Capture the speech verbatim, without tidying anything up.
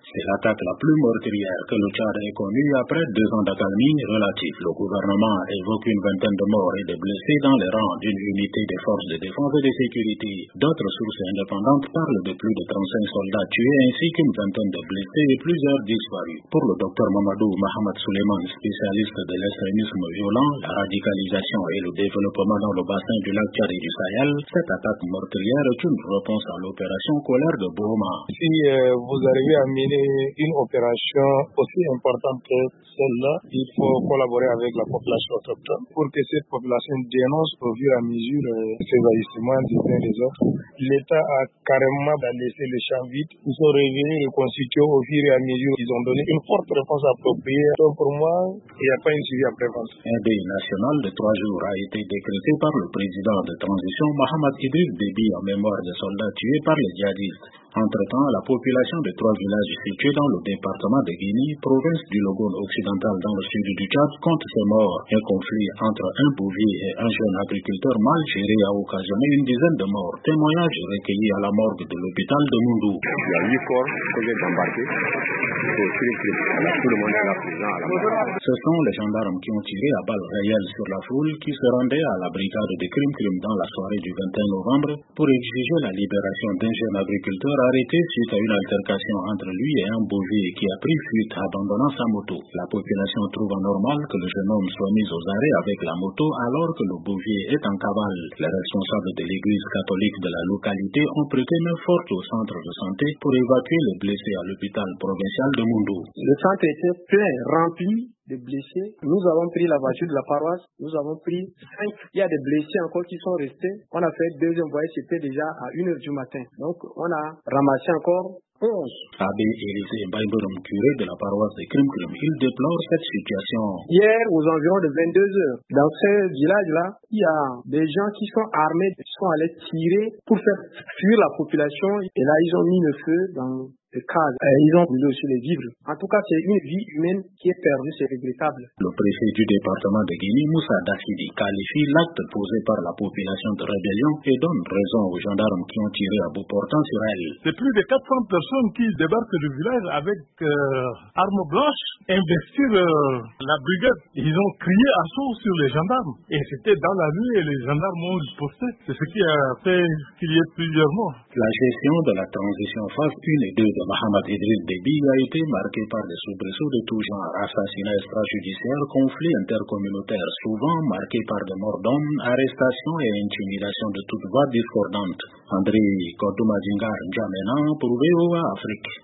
C'est l'attaque la plus meurtrière que le Tchad ait connue après deux ans d'accalmie relative. Le gouvernement évoque une vingtaine de morts et de blessés dans les rangs d'une unité des forces de défense et de sécurité. D'autres sources indépendantes parlent de plus de trente-cinq soldats tués ainsi qu'une vingtaine de blessés et plusieurs disparus. Pour le docteur Mamadou Mohamed Suleiman, spécialiste de l'extrémisme violent, la radicalisation et le développement dans le bassin du lac Tchad et du Sahel, cette attaque meurtrière est une réponse à l'opération Colère de Boma. Si euh, vous arrivez à mener une opération aussi importante que celle-là, il faut collaborer avec la population autochtone pour que cette population dénonce au fur et à mesure euh, ces agissements des uns des autres. L'État a carrément laissé le champ vide. Ils sont revenus reconstituer au fur et à mesure. Ils ont donné une forte réponse appropriée. Donc pour moi, il n'y a pas une suivi après-vente. Un deuil national de trois jours a été décrété par le président de transition Mohamed Idriss Déby en mémoire des soldats tués par les djihadistes. Entre-temps, la population de trois villages situés dans le département de Guinée, province du Logone occidental dans le sud du Tchad, compte ses morts. Un conflit entre un bouvier et un jeune agriculteur mal géré a occasionné une dizaine de morts. Témoignage recueilli à la morgue de l'hôpital de Moundou. Il y a huit corps que j'ai embarqués. Tout le monde est là présent à la morgue. Ce sont les gendarmes qui ont tiré à balles réelles sur la foule qui se rendait à la brigade de crime crime dans la soirée du vingt et un novembre pour exiger la libération d'un jeune agriculteur arrêté suite à une altercation entre lui et un bouvier qui a pris fuite abandonnant sa moto. La population trouve anormal que le jeune homme soit mis aux arrêts avec la moto alors que le bouvier est en cavale. Les responsables de l'église catholique de la localité ont prêté main forte au centre de santé pour évacuer les blessés à l'hôpital provincial de Moundou. Le centre était plein, rempli de blessés. Nous avons pris la voiture de la paroisse, nous avons pris cinq. Il y a des blessés encore qui sont restés. On a fait deuxième voyage, c'était déjà à une heure du matin. Donc on a ramassé encore onze. Abbé Élisée Mbaïboum, curé de la paroisse de Krim-Krim, il déplore cette situation. Hier, aux environs de vingt-deux heures, dans ce village-là, il y a des gens qui sont armés, qui sont allés tirer pour faire fuir la population. Et là, ils ont mis le feu dans les cases. Et ils ont brûlé aussi les vivres. En tout cas, c'est une vie humaine qui est perdue, c'est regrettable. Le préfet du département de Guinée, Moussa Dassidi, qualifie l'acte posé par la population de rébellion et donne raison aux gendarmes qui ont tiré à bout portant sur elle. C'est plus de quatre cents personnes qui débarquent du village avec euh, armes blanches, investir euh, la brigade. Ils ont crié assaut sur les gendarmes. Et c'était dans la nuit et les gendarmes ont riposté. C'est ce qui a fait qu'il y ait plusieurs morts. La gestion de la transition phase un et deux de Mohamed Idriss Déby a été marquée par des soubresauts de tout genre, assassinats extrajudiciaires, conflits intercommunautaires souvent marqués par des morts d'hommes, arrestations et intimidations de toutes voies discordantes. André Kodoumadingar N'Djamena pour V O A Afrique.